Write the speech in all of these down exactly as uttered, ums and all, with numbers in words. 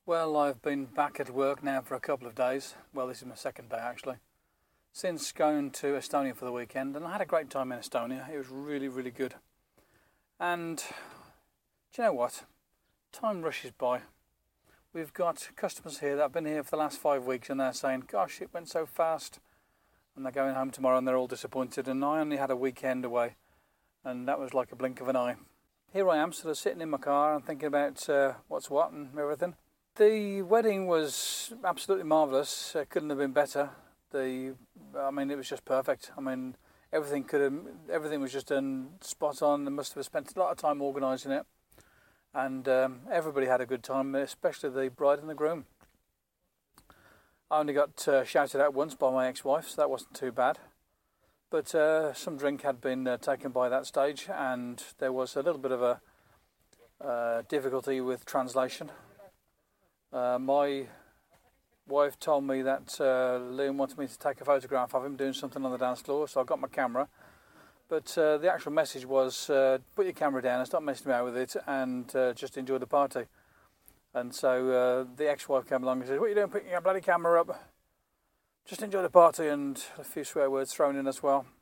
Well, I've been back at work now for a couple of days. Well, this is my second day actually. Since going to Estonia for the weekend, and I had a great time in Estonia. It was really, really good. And do you know what? Time rushes by. We've got customers here that have been here for the last five weeks and they're saying, gosh, it went so fast. And they're going home tomorrow and they're all disappointed. And I only had a weekend away and that was like a blink of an eye. Here I am sort of sitting in my car and thinking about uh, what's what and everything. The wedding was absolutely marvellous. It couldn't have been better. The, I mean, it was just perfect. I mean, everything could have, everything was just done spot on. They must have spent a lot of time organising it, and um, everybody had a good time, especially the bride and the groom. I only got uh, shouted at once by my ex-wife, so that wasn't too bad. But uh, some drink had been uh, taken by that stage, and there was a little bit of a uh, difficulty with translation. Uh, my wife told me that uh, Liam wanted me to take a photograph of him doing something on the dance floor, so I got my camera. But uh, the actual message was, uh, put your camera down and stop messing about with it and uh, just enjoy the party. And so uh, the ex-wife came along and said, what are you doing picking your bloody camera up? Just enjoy the party, and a few swear words thrown in as well.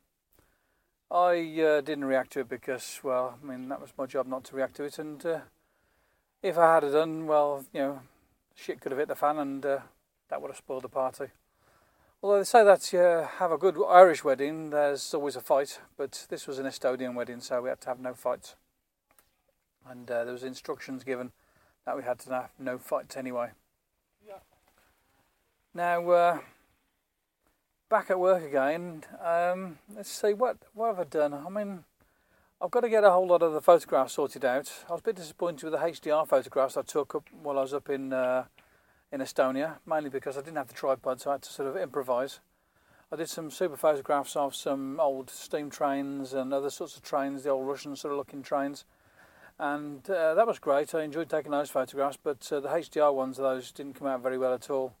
I uh, didn't react to it because, well, I mean, that was my job not to react to it. And uh, if I had done, well, you know, shit could have hit the fan and uh, that would have spoiled the party. Although they say that you uh, have a good Irish wedding, there's always a fight, but this was an Estonian wedding, so we had to have no fights. And uh, there was instructions given that we had to have no fights anyway. Yeah. Now, uh, back at work again, um, let's see, what, what have I done? I mean, I've got to get a whole lot of the photographs sorted out. I was a bit disappointed with the H D R photographs I took up while I was up in uh, in Estonia, mainly because I didn't have the tripod, so I had to sort of improvise. I did some super photographs of some old steam trains and other sorts of trains, the old Russian sort of looking trains, and uh, that was great. I enjoyed taking those photographs, but uh, the H D R ones of those didn't come out very well at all.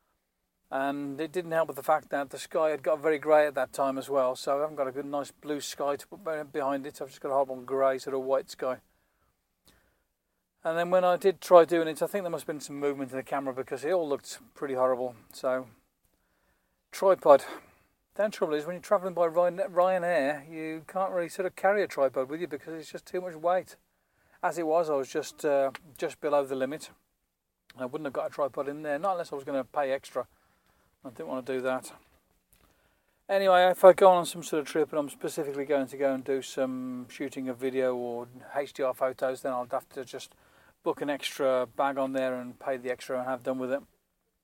And it didn't help with the fact that the sky had got very grey at that time as well, so I haven't got a good nice blue sky to put behind it. I've just got a horrible grey sort of white sky. And then when I did try doing it, I think there must have been some movement in the camera because it all looked pretty horrible. So, tripod. The only trouble is when you're travelling by Ryanair, you can't really sort of carry a tripod with you because it's just too much weight. As it was, I was just uh, just below the limit. I wouldn't have got a tripod in there, not unless I was going to pay extra. I didn't want to do that. Anyway, if I go on some sort of trip and I'm specifically going to go and do some shooting of video or H D R photos, then I'll have to just book an extra bag on there and pay the extra and have done with it.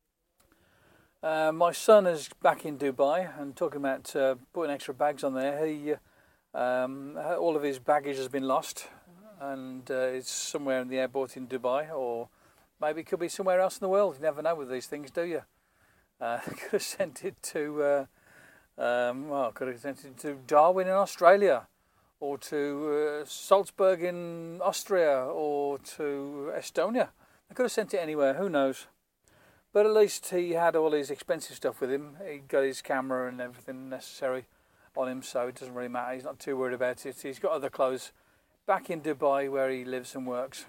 Uh, my son is back in Dubai, and talking about uh, putting extra bags on there, he um, all of his baggage has been lost, and uh, it's somewhere in the airport in Dubai, or maybe it could be somewhere else in the world. You never know with these things, do you? Uh, could have sent it to, uh, um, well, could have sent it to Darwin in Australia, or to uh, Salzburg in Austria, or to Estonia. I could have sent it anywhere, who knows. But at least he had all his expensive stuff with him. He got his camera and everything necessary on him, so it doesn't really matter. He's not too worried about it. He's got other clothes back in Dubai where he lives and works.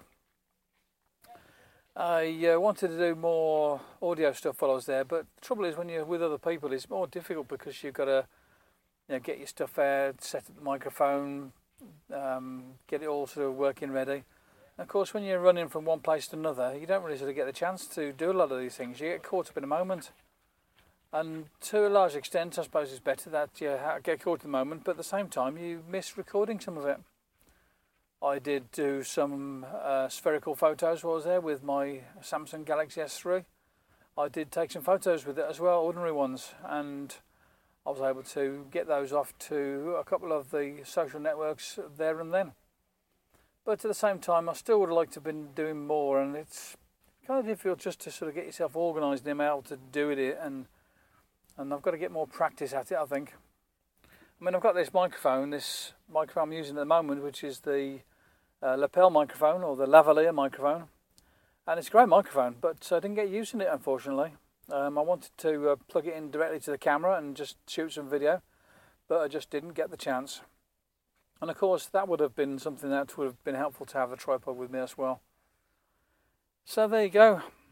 I uh, wanted to do more audio stuff while I was there, but the trouble is when you're with other people, it's more difficult because you've got to, you know, get your stuff aired, set up the microphone, um, get it all sort of working ready. And of course, when you're running from one place to another, you don't really sort of get the chance to do a lot of these things. You get caught up in a moment. And to a large extent, I suppose it's better that you get caught in the moment, but at the same time, you miss recording some of it. I did do some uh, spherical photos while I was there with my Samsung Galaxy S three. I did take some photos with it as well, ordinary ones, and I was able to get those off to a couple of the social networks there and then. But at the same time, I still would have liked to have been doing more, and it's kind of difficult just to sort of get yourself organised and able to do it, and and I've got to get more practice at it, I think. I mean, I've got this microphone, this microphone I'm using at the moment, which is the uh, lapel microphone, or the lavalier microphone. And it's a great microphone, but I didn't get using it, unfortunately. Um, I wanted to uh, plug it in directly to the camera and just shoot some video, but I just didn't get the chance. And of course, that would have been something that would have been helpful to have a tripod with me as well. So there you go.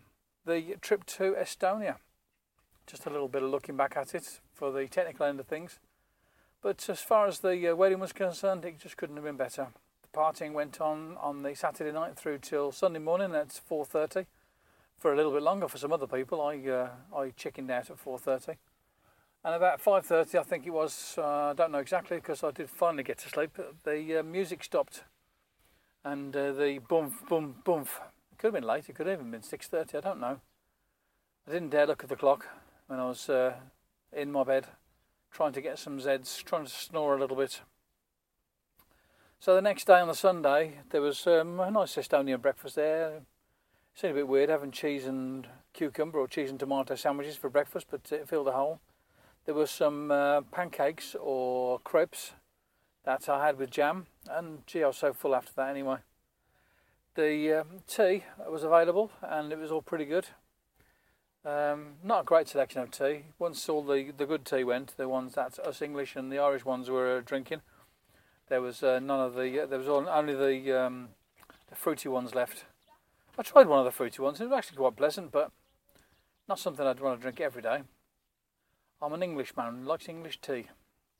the trip to Estonia. Just a little bit of looking back at it for the technical end of things. But as far as the uh, wedding was concerned, it just couldn't have been better. The partying went on on the Saturday night through till Sunday morning at four thirty. For a little bit longer for some other people. I uh, I chickened out at four thirty. And about five thirty, I think it was, uh, I don't know exactly because I did finally get to sleep, the uh, music stopped. And uh, the bump, bump, bump. It could have been late, it could have even been six thirty, I don't know. I didn't dare look at the clock when I was uh, in my bed, trying to get some Zeds, trying to snore a little bit. So the next day on the Sunday, there was um, a nice Estonian breakfast there. It seemed a bit weird having cheese and cucumber or cheese and tomato sandwiches for breakfast, but it filled a hole. There was some uh, pancakes or crepes that I had with jam, and gee, I was so full after that anyway. The um, tea was available, and it was all pretty good. Um, not a great selection of tea. Once all the, the good tea went, the ones that us English and the Irish ones were uh, drinking, there was uh, none of the. Uh, there was all, only the, um, the fruity ones left. I tried one of the fruity ones. It was actually quite pleasant, but not something I'd want to drink every day. I'm an Englishman who likes English tea.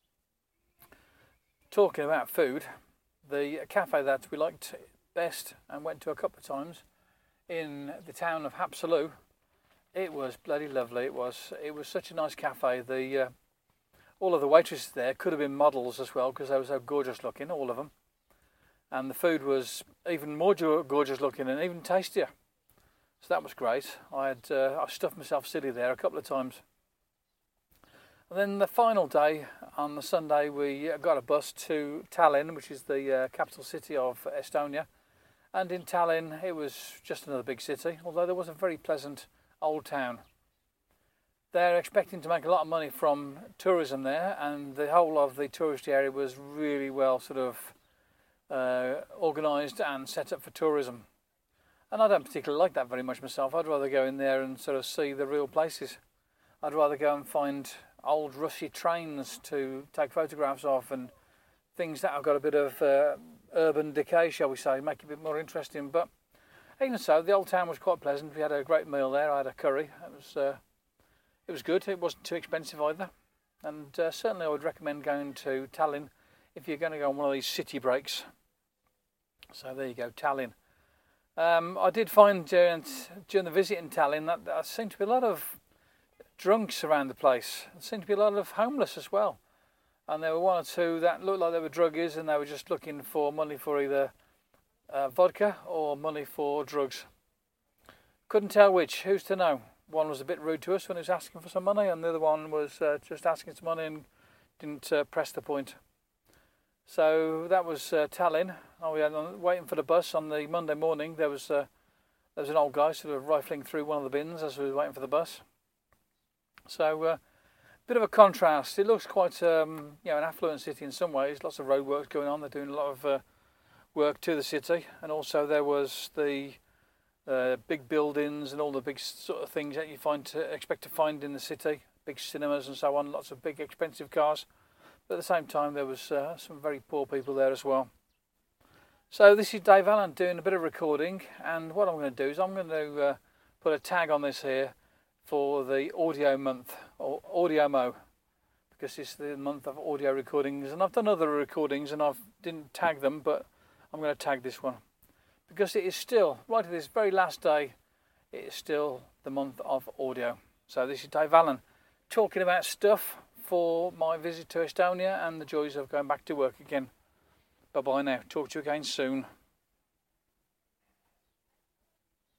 Talking about food, the cafe that we liked best and went to a couple of times in the town of Haapsalu, it was bloody lovely. It was. It was such a nice cafe. The uh, all of the waitresses there could have been models as well because they were so gorgeous looking, all of them. And the food was even more gorgeous looking and even tastier. So that was great. I had uh, I stuffed myself silly there a couple of times. And then the final day, on the Sunday, we got a bus to Tallinn, which is the uh, capital city of Estonia. And in Tallinn, it was just another big city, although there was a very pleasant old town. They're expecting to make a lot of money from tourism there, and the whole of the touristy area was really well sort of uh, organised and set up for tourism. And I don't particularly like that very much myself. I'd rather go in there and sort of see the real places. I'd rather go and find old rusty trains to take photographs of and things that have got a bit of uh, urban decay, shall we say, make it a bit more interesting. But even so, the old town was quite pleasant. We had a great meal there. I had a curry. It was uh, it was good. It wasn't too expensive either. And uh, certainly I would recommend going to Tallinn if you're going to go on one of these city breaks. So there you go, Tallinn. Um, I did find during, during the visit in Tallinn that there seemed to be a lot of drunks around the place. There seemed to be a lot of homeless as well. And there were one or two that looked like they were druggies and they were just looking for money for either uh, vodka or money for drugs. Couldn't tell which, who's to know. One was a bit rude to us when he was asking for some money, and the other one was uh, just asking some money and didn't uh, press the point. So that was uh, Tallinn. Oh, we had uh, waiting for the bus on the Monday morning. There was uh, there was an old guy sort of rifling through one of the bins as we were waiting for the bus. So a uh, bit of a contrast. It looks quite um, you know, an affluent city in some ways. Lots of roadworks going on. They're doing a lot of uh, work to the city, and also there was the uh, big buildings and all the big sort of things that you find to expect to find in the city. Big cinemas and so on. Lots of big expensive cars. But at the same time, there was uh, some very poor people there as well. So this is Dave Allen doing a bit of recording, and what I'm going to do is I'm going to uh, put a tag on this here for the audio month, or Audio Mo, because it's the month of audio recordings. And I've done other recordings and I didn't tag them, but I'm going to tag this one because it is still, right at this very last day, it is still the month of audio. So this is Dave Allen talking about stuff for my visit to Estonia and the joys of going back to work again. Bye bye now. Talk to you again soon.